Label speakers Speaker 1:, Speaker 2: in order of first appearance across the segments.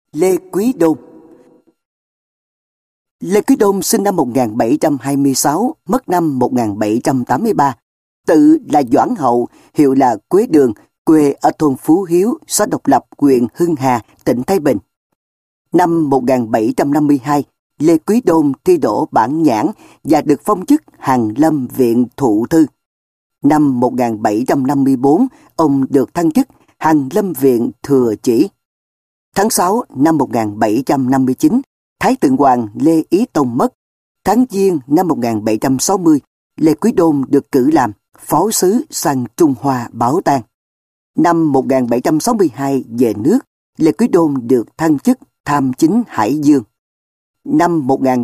Speaker 1: Lê Quý Đôn. Lê Quý Đôn sinh năm 1726, mất năm 1783. Tự là Doãn Hậu, hiệu là Quế Đường, quê ở thôn Phú Hiếu, xã Độc Lập, huyện Hưng Hà, tỉnh Thái Bình. Năm 1752, Lê Quý Đôn thi đỗ bản nhãn và được phong chức Hàn Lâm Viện Thụ Thư. Năm 1754, ông được thăng chức Hàn Lâm Viện Thừa Chỉ. Tháng 6 năm 1759, Thái Thượng Hoàng Lê Ý Tông mất. Tháng Giêng năm 1760, Lê Quý Đôn được cử làm phó sứ sang Trung Hoa báo tang. Năm 1762 về nước, Lê Quý Đôn được thăng chức Tham Chính Hải Dương. Năm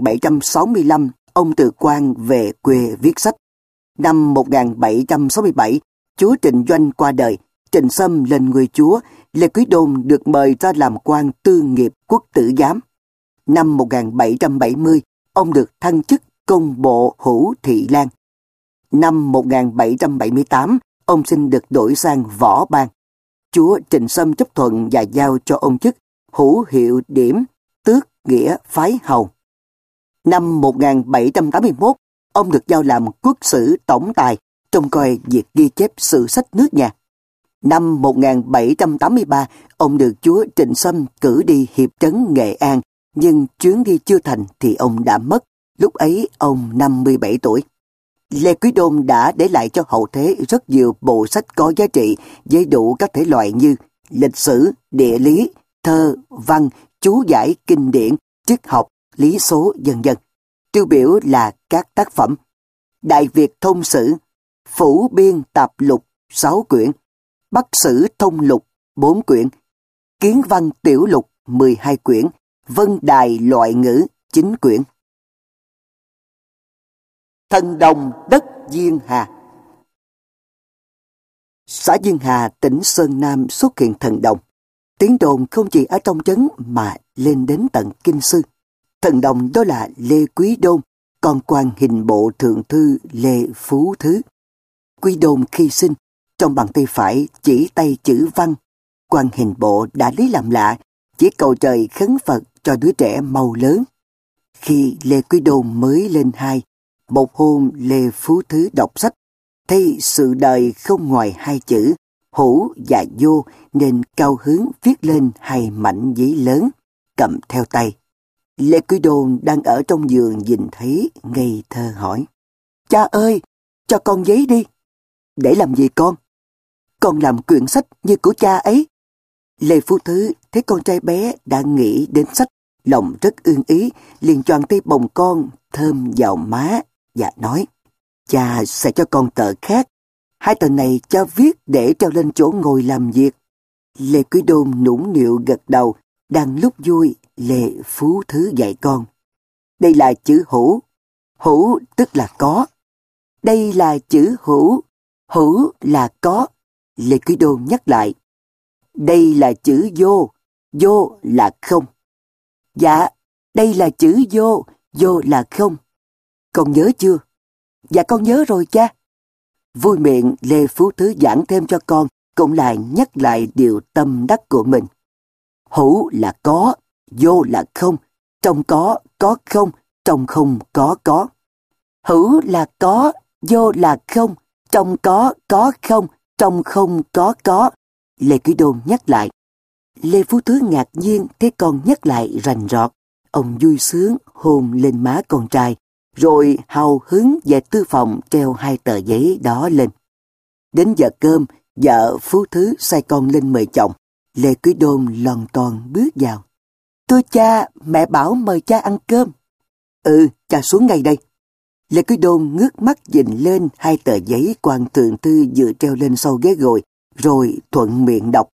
Speaker 1: 1765, ông từ quan về quê viết sách. Năm 1767, chúa Trịnh Doanh qua đời, Trịnh Sâm lên ngôi chúa, Lê Quý Đôn được mời ra làm quan tư nghiệp quốc tử giám. Năm 1770, ông được thăng chức công bộ Hữu Thị Lang. Năm 1778, ông xin được đổi sang võ ban. Chúa Trịnh Sâm chấp thuận và giao cho ông chức hữu hiệu điểm, tước nghĩa phái hầu. Năm 1781, ông được giao làm quốc sử tổng tài, trông coi việc ghi chép sử sách nước nhà. Năm 1783, ông được chúa Trịnh Sâm cử đi hiệp trấn Nghệ An, nhưng chuyến đi chưa thành thì ông đã mất, lúc ấy ông 57 tuổi. Lê Quý Đôn đã để lại cho hậu thế rất nhiều bộ sách có giá trị với đủ các thể loại như lịch sử, địa lý, thơ, văn, chú giải kinh điển, triết học, lý số, vân vân. Tiêu biểu là các tác phẩm: Đại Việt Thông Sử, Phủ Biên Tạp Lục 6 quyển, Bắc Sử Thông Lục 4 quyển, Kiến Văn Tiểu Lục 12 quyển, Vân Đài Loại Ngữ 9 quyển. Thần đồng đất Diên Hà. Xã Diên Hà, tỉnh Sơn Nam xuất hiện thần đồng. Tiếng đồn không chỉ ở trong trấn mà lên đến tận Kinh Sư. Thần đồng đó là Lê Quý Đôn, con quan hình bộ thượng thư Lê Phú Thứ. Quý Đôn khi sinh, trong bàn tay phải chỉ tay chữ văn. Quan hình bộ đã lấy làm lạ, chỉ cầu trời khấn Phật cho đứa trẻ mau lớn. Khi Lê Quý Đôn mới lên 2, một hôm Lê Phú Thứ đọc sách, thấy sự đời không ngoài 2 chữ hữu và vô, nên cao hứng viết lên 2 mảnh giấy lớn, cầm theo tay. Lê Quý Đôn đang ở trong giường nhìn thấy, ngây thơ hỏi: "Cha ơi, cho con giấy đi." "Để làm gì con?" "Con làm quyển sách như của cha ấy." Lê Phú Thứ thấy con trai bé đã nghĩ đến sách, lòng rất ương ý, liền choàng tay bồng con, thơm vào má và nói: "Cha sẽ cho con tờ khác. 2 tờ này cha viết để treo lên chỗ ngồi làm việc." Lê Quý Đôn nũng nịu gật đầu. Đang lúc vui, Lê Phú Thứ dạy con: "Đây là chữ hữu, hữu tức là có. Đây là chữ hữu, hữu là có." Lê Quý Đôn nhắc lại: "Đây là chữ vô, vô là không." "Dạ, đây là chữ vô, vô là không. Con nhớ chưa?" "Dạ con nhớ rồi cha." Vui miệng, Lê Phú Thứ giảng thêm cho con, cũng lại nhắc lại điều tâm đắc của mình. Hữu là có, vô là không, trong có không, trong không có. Hữu là có, vô là không, trong có không, trong không có. Lê Quý Đôn nhắc lại. Lê Phú Thứ ngạc nhiên thấy con nhắc lại rành rọt. Ông vui sướng hôn lên má con trai, rồi hào hứng về tư phòng treo 2 tờ giấy đó lên. Đến giờ cơm, vợ Phú Thứ sai con lên mời chồng. Lê Quý Đôn lòn toàn bước vào. "Thưa cha, mẹ bảo mời cha ăn cơm." "Ừ, cha xuống ngay đây." Lê Quý Đôn ngước mắt nhìn lên 2 tờ giấy quan thượng thư vừa treo lên sau ghế ngồi, rồi thuận miệng đọc: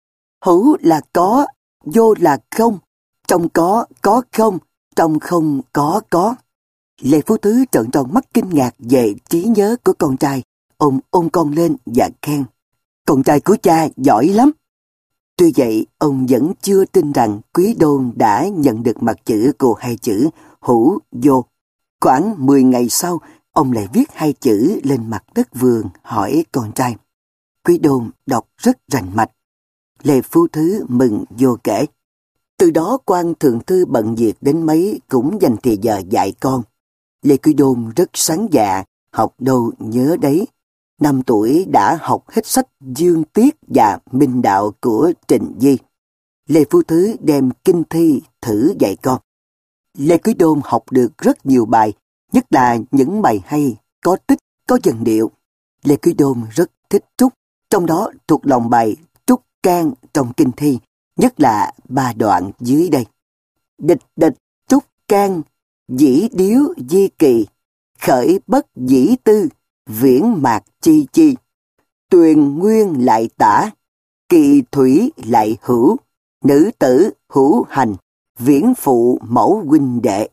Speaker 1: "Hữu là có, vô là không, trong có không, trong không có." Lê Phú Thứ trợn tròn mắt kinh ngạc về trí nhớ của con trai. Ông ôm con lên và khen: "Con trai của cha giỏi lắm." Tuy vậy, ông vẫn chưa tin rằng Quý Đôn đã nhận được mặt chữ của 2 chữ hữu, vô. Khoảng 10 ngày sau, ông lại viết 2 chữ lên mặt đất vườn, hỏi con trai. Quý Đôn đọc rất rành mạch. Lê Phú Thứ mừng vô kể: Từ đó quan thượng thư bận việc đến mấy cũng dành thì giờ dạy con. Lê Quý Đôn rất sáng dạ, học đâu nhớ đấy. 5 tuổi đã học hết sách Dương Tiết và Minh Đạo của Trình Di. Lê Phú Thứ đem kinh thi thử dạy con. Lê Quý Đôn học được rất nhiều bài, nhất là những bài hay, có tích, có dần điệu. Lê Quý Đôn rất thích trúc, trong đó thuộc lòng bài Trúc Can trong kinh thi, nhất là 3 đoạn dưới đây. Địch địch trúc can, dĩ điếu di kỳ, khởi bất dĩ tư, viễn mạc chi chi. Tuyền nguyên lại tả, kỳ thủy lại hữu, nữ tử hữu hành, viễn phụ mẫu huynh đệ.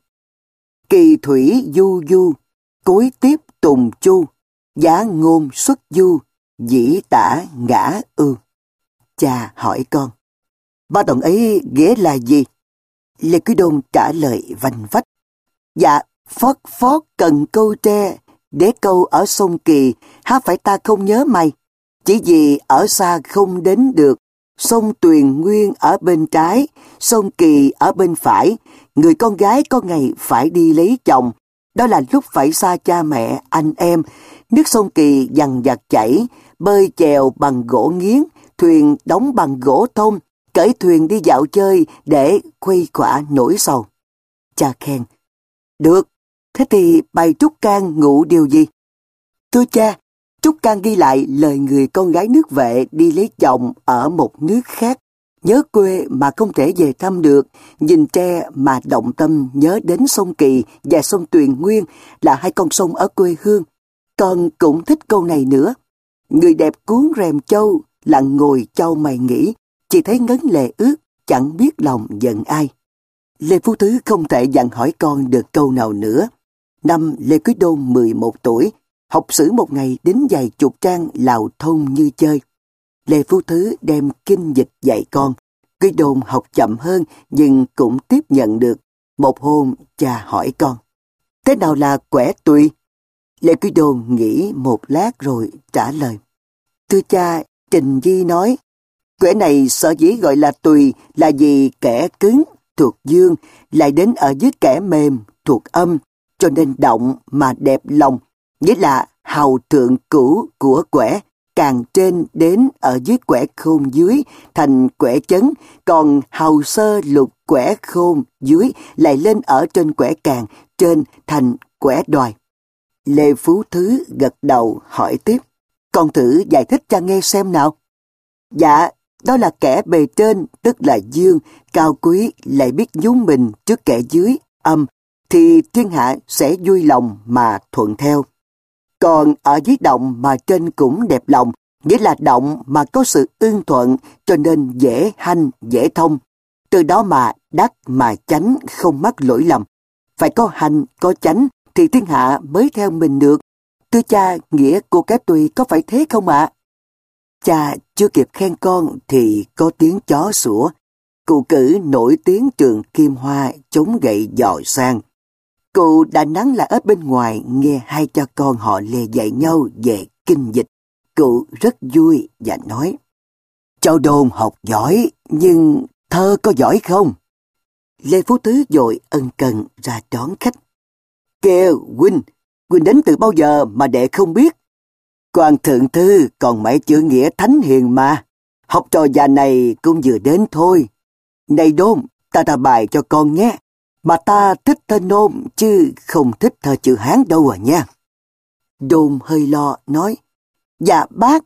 Speaker 1: Kỳ thủy du du, cối tiếp tùng chu, giá ngôn xuất du, dĩ tả ngã ư. Cha hỏi con, 3 đoạn ấy nghĩa là gì? Lê Quý Đôn trả lời vanh vách. Dạ, phót phót cần câu tre, để câu ở sông Kỳ, há phải ta không nhớ mày. Chỉ vì ở xa không đến được, sông Tuyền Nguyên ở bên trái, sông Kỳ ở bên phải, người con gái có ngày phải đi lấy chồng. Đó là lúc phải xa cha mẹ, anh em. Nước sông Kỳ dằng dặc chảy, bơi chèo bằng gỗ nghiến, thuyền đóng bằng gỗ thông, cởi thuyền đi dạo chơi để khuây khỏa nỗi sầu. Cha khen, được, thế thì bài Trúc Can ngụ điều gì? Thưa cha, Trúc Can ghi lại lời người con gái nước Vệ đi lấy chồng ở một nước khác, nhớ quê mà không thể về thăm được, nhìn tre mà động tâm nhớ đến sông Kỳ và sông Tuyền Nguyên là 2 con sông ở quê hương. Con cũng thích câu này nữa. Người đẹp cuốn rèm châu, lặng ngồi chau mày nghĩ, chỉ thấy ngấn lệ ướt, chẳng biết lòng giận ai. Lê Phú Thứ không thể dặn hỏi con được câu nào nữa. Năm Lê Quý Đôn 11 tuổi, học sử một ngày đến vài chục trang lào thông như chơi. Lê Phú Thứ đem kinh dịch dạy con. Quý Đôn học chậm hơn nhưng cũng tiếp nhận được. Một hôm cha hỏi con, thế nào là quẻ tùy? Lê Quý Đôn nghĩ một lát rồi trả lời, thưa cha, Trình Di nói, quẻ này sở dĩ gọi là tùy là vì kẻ cứng thuộc dương lại đến ở dưới kẻ mềm thuộc âm, cho nên động mà đẹp lòng, nghĩa là hào thượng cửu của quẻ, càng trên đến ở dưới quẻ khôn dưới thành quẻ chấn, còn hào sơ lục quẻ khôn dưới lại lên ở trên quẻ càng trên thành quẻ đoài. Lê Phú Thứ gật đầu hỏi tiếp, con thử giải thích cha nghe xem nào. Dạ, đó là kẻ bề trên, tức là dương, cao quý, lại biết nhún mình trước kẻ dưới, âm, thì thiên hạ sẽ vui lòng mà thuận theo. Còn ở dưới động mà trên cũng đẹp lòng, nghĩa là động mà có sự ưng thuận, cho nên dễ hanh, dễ thông. Từ đó mà đắc mà chánh không mắc lỗi lầm. Phải có hành, có chánh thì thiên hạ mới theo mình được. Thưa cha, nghĩa của cái tùy có phải thế không ạ? Cha chưa kịp khen con thì có tiếng chó sủa. Cụ cử nổi tiếng trường Kim Hoa chống gậy dò sang. Cụ đã nắng là ở bên ngoài nghe 2 cha con họ Lê dạy nhau về kinh dịch. Cụ rất vui và nói, cháu Đôn học giỏi, nhưng thơ có giỏi không? Lê Phú Thứ vội ân cần ra đón khách. Kêu huynh đến từ bao giờ mà đệ không biết? Quan thượng thư còn mãi chữ nghĩa thánh hiền mà. Học trò già này cũng vừa đến thôi. Này Đôn, ta ra bài cho con nhé. Mà ta thích thơ nôm chứ không thích thơ chữ Hán đâu à nha. Đôn hơi lo nói, dạ bác.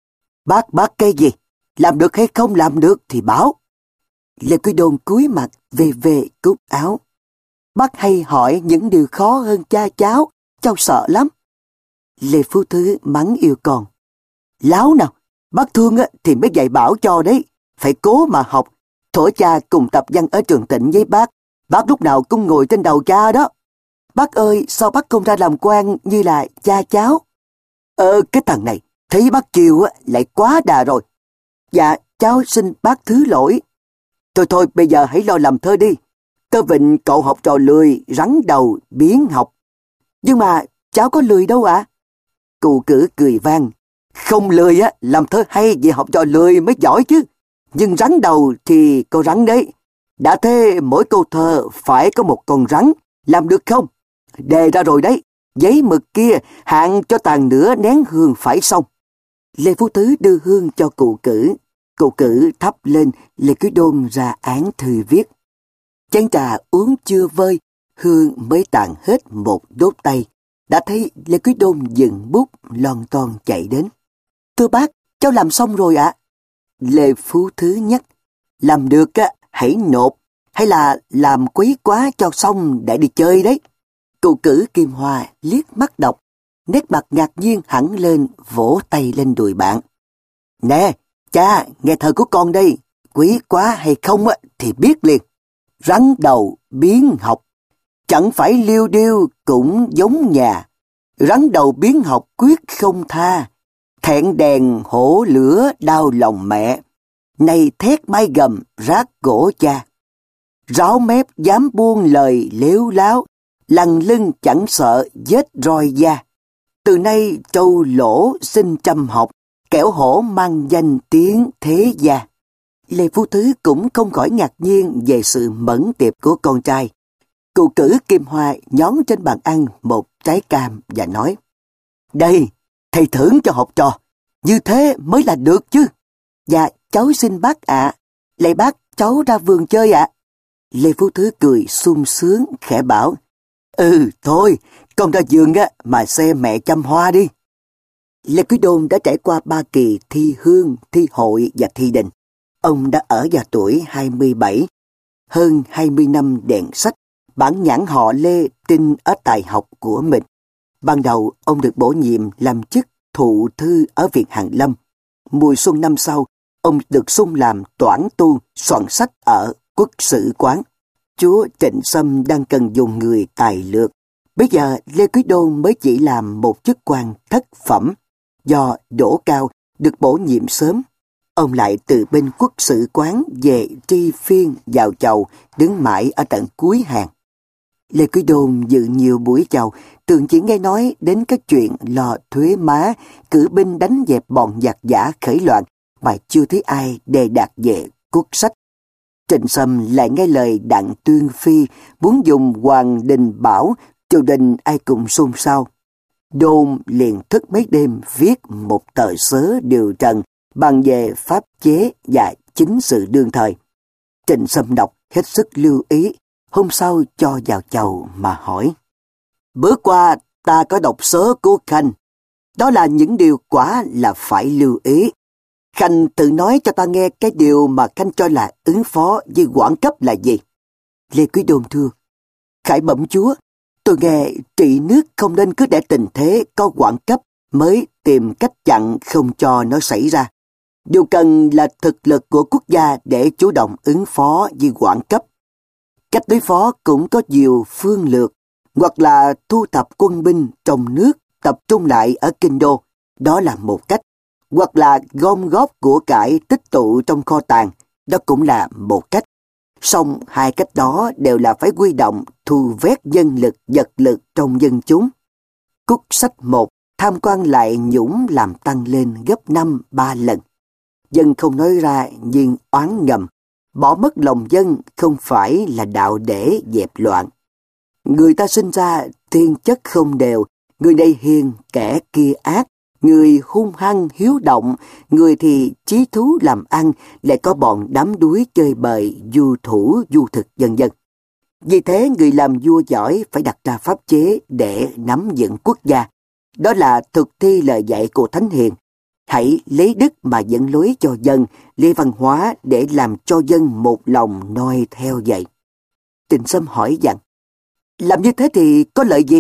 Speaker 1: Bác cái gì? Làm được hay không làm được thì bảo. Lê Quý Đôn cúi mặt về cúc áo. Bác hay hỏi những điều khó hơn cha cháu sợ lắm. Lê Phú Thứ mắng yêu con. Láo nào, bác thương thì mới dạy bảo cho đấy. Phải cố mà học. Thuở cha cùng tập văn ở trường Tịnh với bác lúc nào cũng ngồi trên đầu cha đó. Bác ơi, sao bác không ra làm quan như là cha cháu? Cái thằng này, thấy bác chiều lại quá đà rồi. Dạ, cháu xin bác thứ lỗi. Thôi, bây giờ hãy lo làm thơ đi. Tớ vịnh cậu học trò lười, rắn đầu, biến học. Nhưng mà cháu có lười đâu ạ? Cụ cử cười vang. Không lười làm thơ hay vì học trò lười mới giỏi chứ. Nhưng rắn đầu thì có rắn đấy. Đã thế mỗi câu thơ phải có một con rắn, làm được không? Đề ra rồi đấy, giấy mực kia hạn cho tàn nửa nén hương phải xong. Lê Phú Thứ đưa hương cho cụ cử thắp lên, Lê Quý Đôn ra án thư viết. Chén trà uống chưa vơi, hương mới tàn hết một đốt tay. Đã thấy Lê Quý Đôn dừng bút lon ton chạy đến. Thưa bác, cháu làm xong rồi ạ. Lê Phú Thứ nhắc, làm được hãy nộp, hay là làm quý quá cho xong để đi chơi đấy. Cụ cử Kim Hoa liếc mắt đọc, nét mặt ngạc nhiên hẳn lên, vỗ tay lên đùi bạn. Nè, cha, nghe thơ của con đây, quý quá hay không thì biết liền. Rắn đầu biến học, chẳng phải liêu điêu cũng giống nhà. Rắn đầu biến học quyết không tha, thẹn đèn hổ lửa đau lòng mẹ. Này thét mai gầm rát gỗ cha. Ráo mép dám buông lời lếu láo, lằn lưng chẳng sợ vết roi da. Từ nay trâu lỗ xin chăm học, kẻo hổ mang danh tiếng thế gia. Lê Phú Thứ cũng không khỏi ngạc nhiên về sự mẫn tiệp của con trai. Cụ cử Kim Hoa nhón trên bàn ăn một trái cam và nói, đây, thầy thưởng cho học trò, như thế mới là được chứ. Dạ, cháu xin bác ạ. Lạy bác, cháu ra vườn chơi ạ. Lê Phú Thứ cười sung sướng, khẽ bảo, thôi, con ra vườn mà xem mẹ chăm hoa đi. Lê Quý Đôn đã trải qua 3 kỳ thi hương, thi hội và thi đình. Ông đã ở vào tuổi 27, hơn 20 năm đèn sách, bản nhãn họ Lê tin ở tài học của mình. Ban đầu ông được bổ nhiệm làm chức thụ thư ở Viện Hàn Lâm. Mùa xuân năm sau, ông được sung làm toản tu soạn sách ở Quốc Sử Quán. Chúa Trịnh Sâm đang cần dùng người tài lược. Bây giờ Lê Quý Đôn mới chỉ làm một chức quan thất phẩm. Do Đỗ Cao được bổ nhiệm sớm, ông lại từ bên Quốc Sử Quán về tri phiên vào chầu, đứng mãi ở tận cuối hàng. Lê Quý Đôn dự nhiều buổi chầu, thường chỉ nghe nói đến các chuyện lo thuế má, cử binh đánh dẹp bọn giặc giả khởi loạn, mà chưa thấy ai đề đạt về quốc sách. Trịnh Sâm lại nghe lời Đặng Tuyên Phi muốn dùng Hoàng Đình Bảo, triều đình ai cùng xôn xao. Đôn liền thức mấy đêm viết một tờ sớ điều trần bàn về pháp chế và chính sự đương thời. Trịnh Sâm đọc hết sức lưu ý, hôm sau cho vào chầu mà hỏi. Bữa qua ta có đọc sớ của Khanh, đó là những điều quả là phải lưu ý. Khanh tự nói cho ta nghe cái điều mà Khanh cho là ứng phó với quản cấp là gì. Lê Quý Đôn thưa, khải bẩm chúa, tôi nghe trị nước không nên cứ để tình thế có quản cấp mới tìm cách chặn không cho nó xảy ra. Điều cần là thực lực của quốc gia để chủ động ứng phó với quản cấp. Cách đối phó cũng có nhiều phương lược, hoặc là thu thập quân binh trong nước tập trung lại ở kinh đô, đó là một cách, hoặc là gom góp của cải tích tụ trong kho tàng, đó cũng là một cách. Song hai cách đó đều là phải huy động thu vét dân lực vật lực trong dân chúng. Cúc sách 1, tham quan lại nhũng làm tăng lên gấp 5-3 lần. Dân không nói ra nhưng oán ngầm, bỏ mất lòng dân không phải là đạo để dẹp loạn. Người ta sinh ra thiên chất không đều, người này hiền, kẻ kia ác, người hung hăng hiếu động, người thì chí thú làm ăn, lại có bọn đám đuối chơi bời, du thủ, du thực vân vân. Vì thế người làm vua giỏi phải đặt ra pháp chế để nắm vững quốc gia. Đó là thực thi lời dạy của Thánh Hiền. Hãy lấy đức mà dẫn lối cho dân, lấy văn hóa để làm cho dân một lòng noi theo vậy. Trịnh Sâm hỏi dặn, làm như thế thì có lợi gì?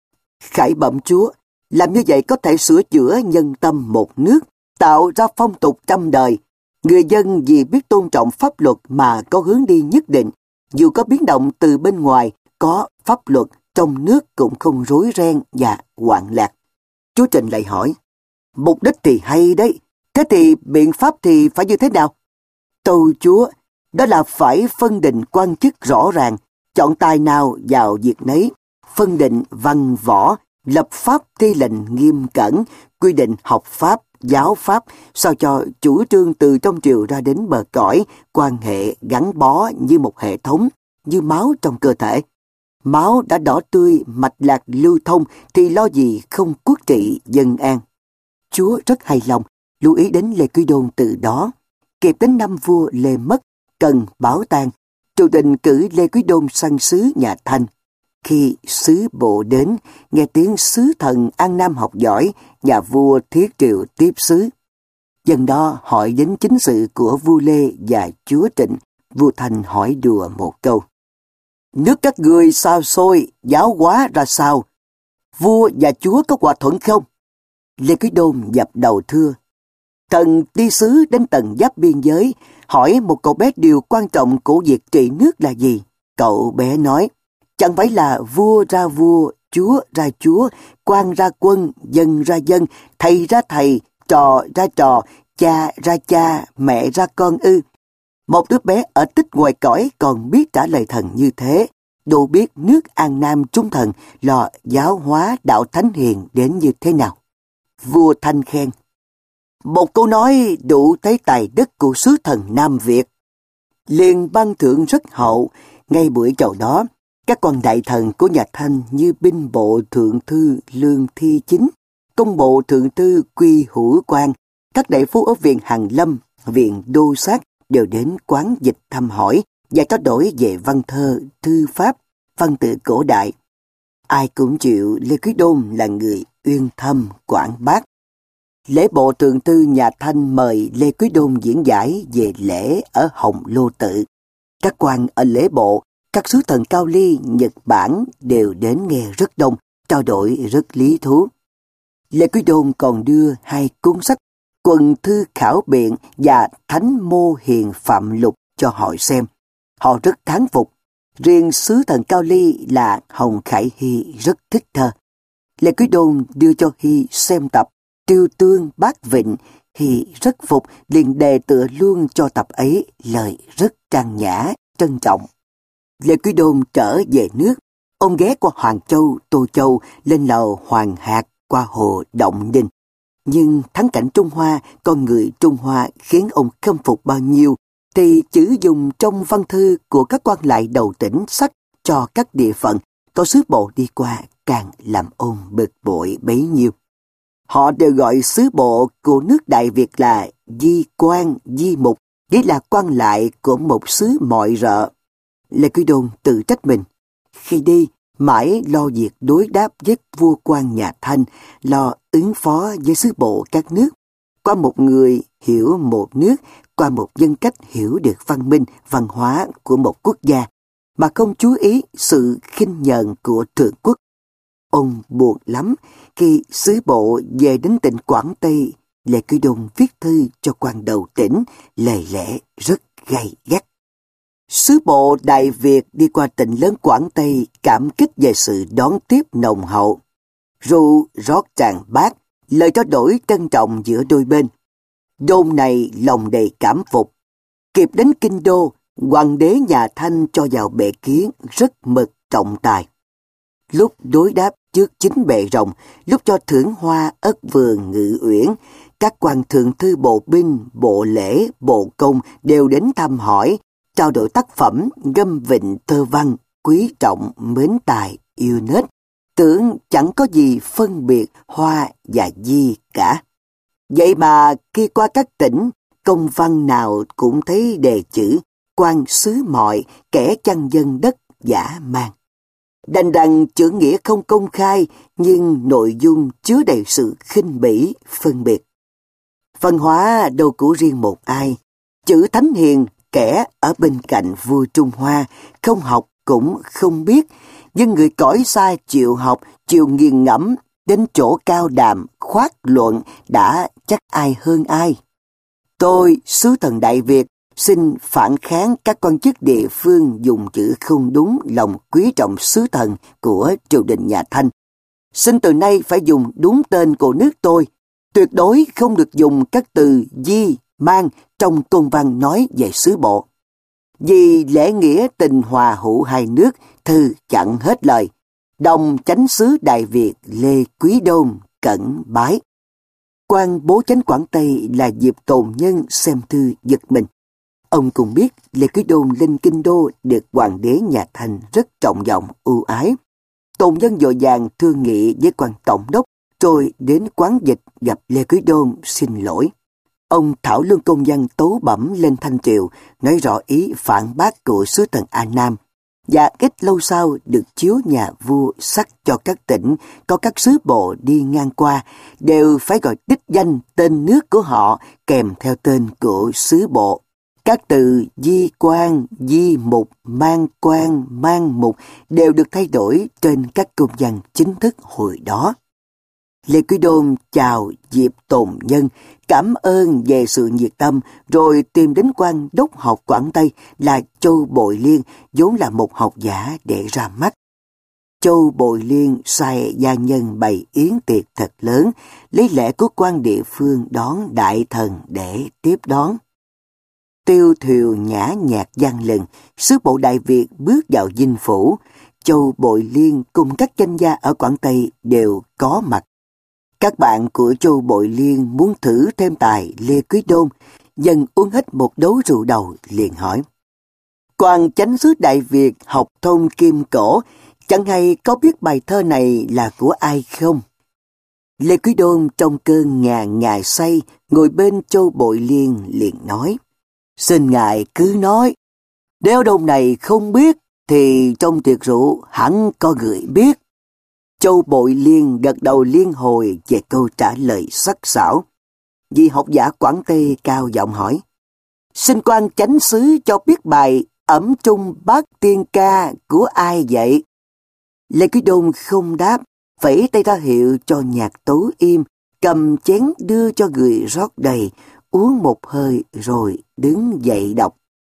Speaker 1: Khải bẩm chúa, làm như vậy có thể sửa chữa nhân tâm một nước, tạo ra phong tục trăm đời. Người dân vì biết tôn trọng pháp luật mà có hướng đi nhất định, dù có biến động từ bên ngoài, có pháp luật trong nước cũng không rối ren và hoạn lạc. Chúa Trịnh lại hỏi, mục đích thì hay đấy, thế thì biện pháp thì phải như thế nào? Tâu chúa, đó là phải phân định quan chức rõ ràng, chọn tài nào vào việc nấy, phân định văn võ, lập pháp thi lệnh nghiêm cẩn, quy định học pháp, giáo pháp, sao cho chủ trương từ trong triều ra đến bờ cõi, quan hệ gắn bó như một hệ thống, như máu trong cơ thể. Máu đã đỏ tươi, mạch lạc lưu thông thì lo gì không quốc trị dân an. Chúa rất hài lòng, lưu ý đến Lê Quý Đôn từ đó. Kịp đến năm vua Lê mất, cần bảo tàng, triều đình cử Lê Quý Đôn sang xứ nhà Thanh. Khi sứ bộ đến, nghe tiếng sứ thần An Nam học giỏi, nhà vua thiết triều tiếp sứ. Dân đó hỏi đến chính sự của vua Lê và chúa Trịnh. Vua Thanh hỏi đùa một câu: nước các ngươi sao xôi, giáo hóa ra sao? Vua và chúa có hòa thuận không? Lê Quý Đôn dập đầu thưa: thần đi sứ đến tận giáp biên giới, hỏi một cậu bé điều quan trọng của việc trị nước là gì. Cậu bé nói: chẳng phải là vua ra vua, chúa ra chúa, quan ra quân, dân ra dân, thầy ra thầy, trò ra trò, cha ra cha, mẹ ra con ư? Một đứa bé ở tích ngoài cõi còn biết trả lời thần như thế, đủ biết nước An Nam trung thần lo giáo hóa đạo thánh hiền đến như thế nào. Vua Thanh khen: một câu nói đủ thấy tài đức của sứ thần Nam Việt. Liền ban thưởng rất hậu. Ngay buổi chầu đó, các quan đại thần của nhà Thanh như binh bộ thượng thư Lương Thi Chính, công bộ thượng thư Quy Hữu Quang, các đại phu ở viện Hàn Lâm, viện Đô Sát đều đến quán dịch thăm hỏi và trao đổi về văn thơ, thư pháp, văn tự cổ đại. Ai cũng chịu Lê Quý Đôn là người uyên thâm, quảng bác. Lễ bộ thượng thư nhà Thanh mời Lê Quý Đôn diễn giải về lễ ở Hồng Lô Tự. Các quan ở lễ bộ, các sứ thần Cao Ly, Nhật Bản đều đến nghe rất đông, trao đổi rất lý thú. Lê Quý Đôn còn đưa 2 cuốn sách, Quần thư khảo biện và Thánh mô hiền phạm lục cho họ xem. Họ rất thán phục. Riêng sứ thần Cao Ly là Hồng Khải Hy rất thích thơ. Lê Quý Đôn đưa cho Hy xem tập Tiêu Tương Bát Vịnh. Hy rất phục, liền đề tựa luôn cho tập ấy, lời rất trang nhã, trân trọng. Lê Quý Đôn trở về nước, ông ghé qua Hoàng Châu, Tô Châu, lên lầu Hoàng Hạc, qua hồ Động Đình. Nhưng thắng cảnh Trung Hoa, con người Trung Hoa khiến ông khâm phục bao nhiêu, thì chữ dùng trong văn thư của các quan lại đầu tỉnh sách cho các địa phận có sứ bộ đi qua càng làm ông bực bội bấy nhiêu. Họ đều gọi sứ bộ của nước Đại Việt là di quan, di mục, nghĩa là quan lại của một xứ mọi rợ. Lê Quý Đôn tự trách mình. Khi đi, mãi lo việc đối đáp với vua quan nhà Thanh, lo ứng phó với sứ bộ các nước. Qua một người hiểu một nước, qua một nhân cách hiểu được văn minh, văn hóa của một quốc gia, mà không chú ý sự khinh nhờn của thượng quốc. Ông buồn lắm khi sứ bộ về đến tỉnh Quảng Tây. Lê Quý Đôn viết thư cho quan đầu tỉnh, lời lẽ rất gay gắt. Sứ bộ Đại Việt đi qua tỉnh lớn Quảng Tây cảm kích về sự đón tiếp nồng hậu. Rượu rót tràn bát, lời trao đổi trân trọng giữa đôi bên. Đôn này lòng đầy cảm phục. Kịp đến Kinh Đô, hoàng đế nhà Thanh cho vào bệ kiến rất mực trọng tài. Lúc đối đáp trước chính bệ rồng, lúc cho thưởng hoa ất vườn ngự uyển, các quan thượng thư bộ binh, bộ lễ, bộ công đều đến thăm hỏi, trao đổi tác phẩm, gâm vịnh thơ văn, quý trọng, mến tài, yêu nết, tưởng chẳng có gì phân biệt hoa và di cả. Vậy mà khi qua các tỉnh, công văn nào cũng thấy đề chữ quan xứ mọi, kẻ chăn dân đất giả mang. Đành rằng chữ nghĩa không công khai, nhưng nội dung chứa đầy sự khinh bỉ, phân biệt. Văn hóa đâu của riêng một ai. Chữ thánh hiền, kẻ ở bên cạnh vua Trung Hoa, không học cũng không biết, nhưng người cõi xa chịu học, chịu nghiền ngẫm, đến chỗ cao đàm, khoát luận đã chắc ai hơn ai. Tôi, sứ thần Đại Việt, xin phản kháng các quan chức địa phương dùng chữ không đúng lòng quý trọng sứ thần của triều đình nhà Thanh. Xin từ nay phải dùng đúng tên của nước tôi, tuyệt đối không được dùng các từ di, mang trong công văn nói về sứ bộ. Vì lễ nghĩa tình hòa hữu hai nước, thư chặn hết lời. Đồng chánh sứ Đại Việt Lê Quý Đôn cẩn bái. Quan bố chánh Quảng Tây là Diệp Tồn Nhân xem thư giật mình. Ông cũng biết Lê Quý Đôn lên kinh đô được hoàng đế nhà Thanh rất trọng vọng ưu ái. Tồn Nhân vội vàng thương nghị với quan tổng đốc, rồi đến quán dịch gặp Lê Quý Đôn xin lỗi. Ông thảo lương công văn tấu bẩm lên Thanh triều, nói rõ ý phản bác của sứ thần A Nam, và ít lâu sau được chiếu nhà vua sắc cho các tỉnh có các sứ bộ đi ngang qua đều phải gọi đích danh tên nước của họ kèm theo tên của sứ bộ. Các từ di quan, di mục, mang quan, mang mục đều được thay đổi trên các công văn chính thức hồi đó. Lê Quý Đôn chào Diệp Tồn Nhân, cảm ơn về sự nhiệt tâm, rồi tìm đến quan đốc học Quảng Tây là Châu Bội Liên, vốn là một học giả để ra mắt. Châu Bội Liên sai gia nhân bày yến tiệc thật lớn, lấy lẽ của quan địa phương đón đại thần để tiếp đón. Tiêu thuyền nhã nhạc vang lừng, sứ bộ Đại Việt bước vào dinh phủ. Châu Bội Liên cùng các danh gia ở Quảng Tây đều có mặt. Các bạn của Châu Bội Liên muốn thử thêm tài Lê Quý Đôn, dần uống hết một đấu rượu đầu liền hỏi: Quan chánh sứ Đại Việt học thông kim cổ, chẳng hay có biết bài thơ này là của ai không? Lê Quý Đôn trong cơn ngà say ngồi bên Châu Bội Liên liền nói: Xin ngài cứ nói, nếu đông này không biết thì trong tiệc rượu hẳn có người biết. Châu Bội Liên gật đầu liên hồi về câu trả lời sắc sảo. Vị học giả Quảng Tây cao giọng hỏi: Xin quan chánh sứ cho biết bài Ẩm Trung Bát Tiên Ca của ai vậy? Lê Quý Đôn không đáp, vẫy tay ra hiệu cho nhạc tấu im, cầm chén đưa cho người rót đầy, uống một hơi rồi đứng dậy đọc: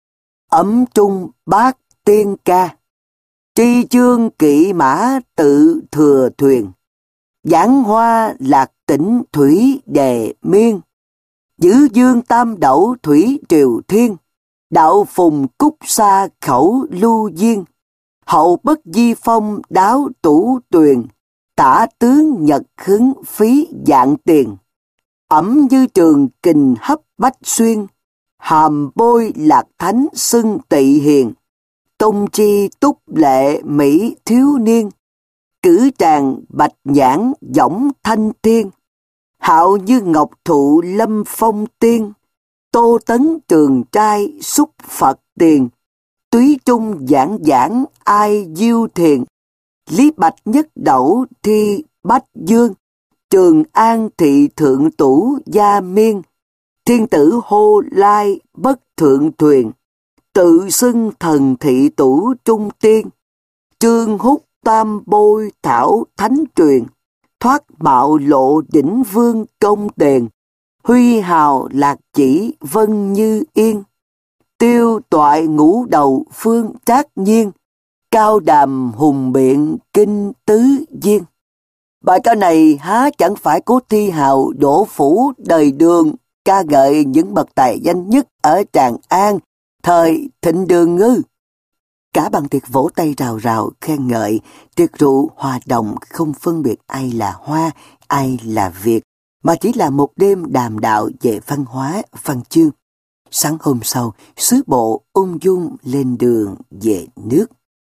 Speaker 1: Ẩm Trung Bát Tiên Ca, tri chương kỵ mã tự thừa thuyền, giảng hoa lạc tỉnh thủy đề miên, giữ dương tam đẩu thủy triều thiên, đạo phùng cúc sa khẩu lưu diên, hậu bất di phong đáo tủ tuyền, tả tướng nhật hứng phí dạng tiền, ẩm dư trường kình hấp bách xuyên, hàm bôi lạc thánh xưng tị hiền, tôn chi túc lệ mỹ thiếu niên, cử tràng bạch nhãn võng thanh thiên, hạo như ngọc thụ lâm phong tiên, tô tấn trường trai xúc Phật tiền, túy trung giảng giảng ai diêu thiền, lý bạch nhất đẩu thi bách dương, Trường An thị thượng tủ gia miên, thiên tử hô lai bất thượng thuyền, tự xưng thần thị tủ trung tiên, trương húc tam bôi thảo thánh truyền, thoát mạo lộ đỉnh vương công đền, huy hào lạc chỉ vân như yên, tiêu toại ngũ đầu phương trác nhiên, cao đàm hùng biện kinh tứ diên. Bài ca này há chẳng phải của thi hào đỗ phủ đời Đường ca ngợi những bậc tài danh nhất ở Tràng An thời Thịnh Đường ư? Cả bàn tiệc vỗ tay rào rào khen ngợi, tiệc rượu hòa đồng không phân biệt ai là Hoa, ai là Việt, mà chỉ là một đêm đàm đạo về văn hóa, văn chương. Sáng hôm sau, sứ bộ ung dung lên đường về nước.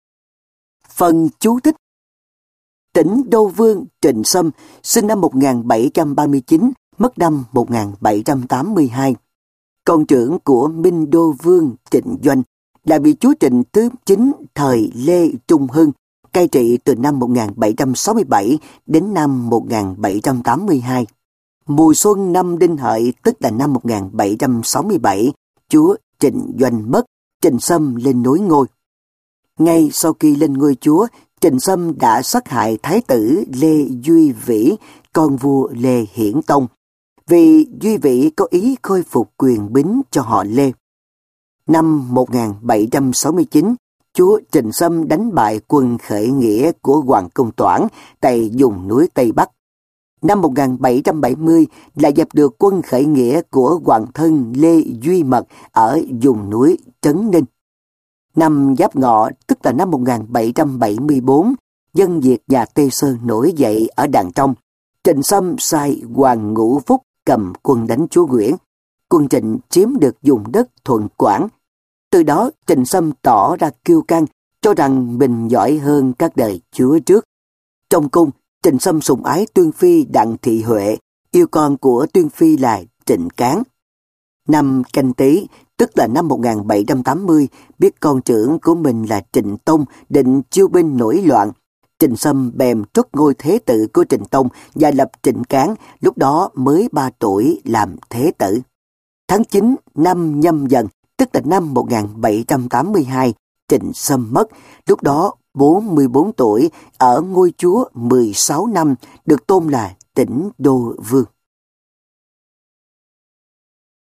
Speaker 1: Phần chú thích: Tỉnh Đô Vương Trịnh Sâm sinh năm 1739, mất năm 1782. Con trưởng của Minh Đô Vương Trịnh Doanh, là vị chúa Trịnh thứ 9 thời Lê Trung Hưng, cai trị từ năm 1767 đến năm 1782. Mùa xuân năm Đinh Hợi, tức là năm 1767, chúa Trịnh Doanh mất, Trịnh Sâm lên nối ngôi. Ngay sau khi lên ngôi chúa, Trịnh Sâm đã sát hại thái tử Lê Duy Vĩ, con vua Lê Hiển Tông, vì Duy Vĩ có ý khôi phục quyền bính cho họ Lê. Năm 1769, chúa Trịnh Sâm đánh bại quân khởi nghĩa của Hoàng Công Toản tại vùng núi Tây Bắc. Năm 1770 là dẹp được quân khởi nghĩa của hoàng thân Lê Duy Mật ở vùng núi Trấn Ninh. Năm Giáp Ngọ, tức là năm 1774, dân Việt nhà Tây Sơn nổi dậy ở Đàn Trong. Trịnh Sâm sai Hoàng Ngũ Phúc cầm quân đánh chúa Nguyễn. Quân Trịnh chiếm được vùng đất Thuận Quảng. Từ đó Trịnh Sâm tỏ ra kiêu căng, cho rằng mình giỏi hơn các đời chúa trước. Trong cung, Trịnh Sâm sủng ái Tuyên Phi Đặng Thị Huệ, yêu con của Tuyên Phi là Trịnh Cán. Năm Canh Tý, tức là năm 1780, biết con trưởng của mình là Trịnh Tông định chiêu binh nổi loạn. Trịnh Sâm bèn truất ngôi thế tử của Trịnh Tông và lập Trịnh Cán, lúc đó mới 3 tuổi làm thế tử. Tháng 9 năm Nhâm Dần, tức là năm 1782, Trịnh Sâm mất, lúc đó 44 tuổi, ở ngôi chúa 16 năm, được tôn là Tĩnh Đô Vương.